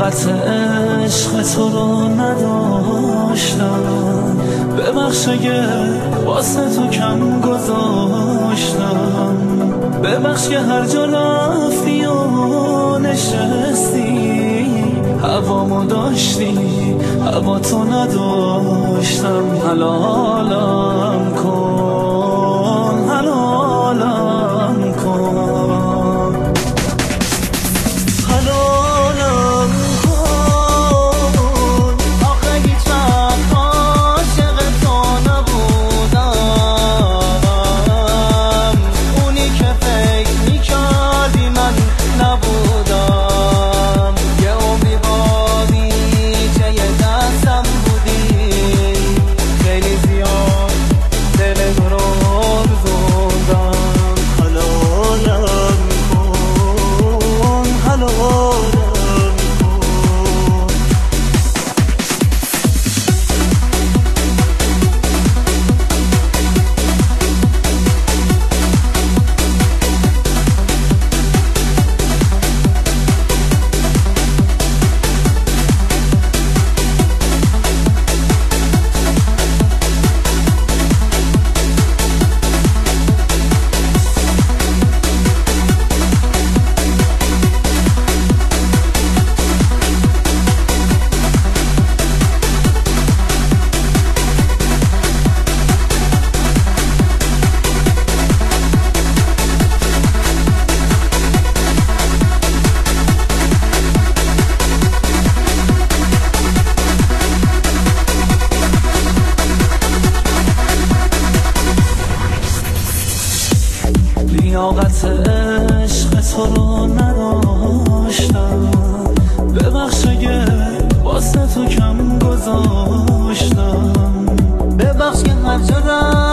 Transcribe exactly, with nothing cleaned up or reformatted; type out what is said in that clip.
لیاقت عشق تو رو نداشتم، ببخش اگه واسه تو کم گذاشتم، ببخش که هر جا رفتی و نشستی هوامو داشتی هوا تو نداشتم. حلالم کن حلالم کن حلالم کن. آخه هیچ وقت عاشق تو نبودم، اونی که فکر میکردی من نبودم. یه عمری بادی چه یه دستم بودی، خیلی زیاد دل تو رو بزندم. حلالم کن حلالم لیاقت عشق تو رو نداشتم، ببخش اگه واسه تو کم گذاشتم، ببخش که هر جا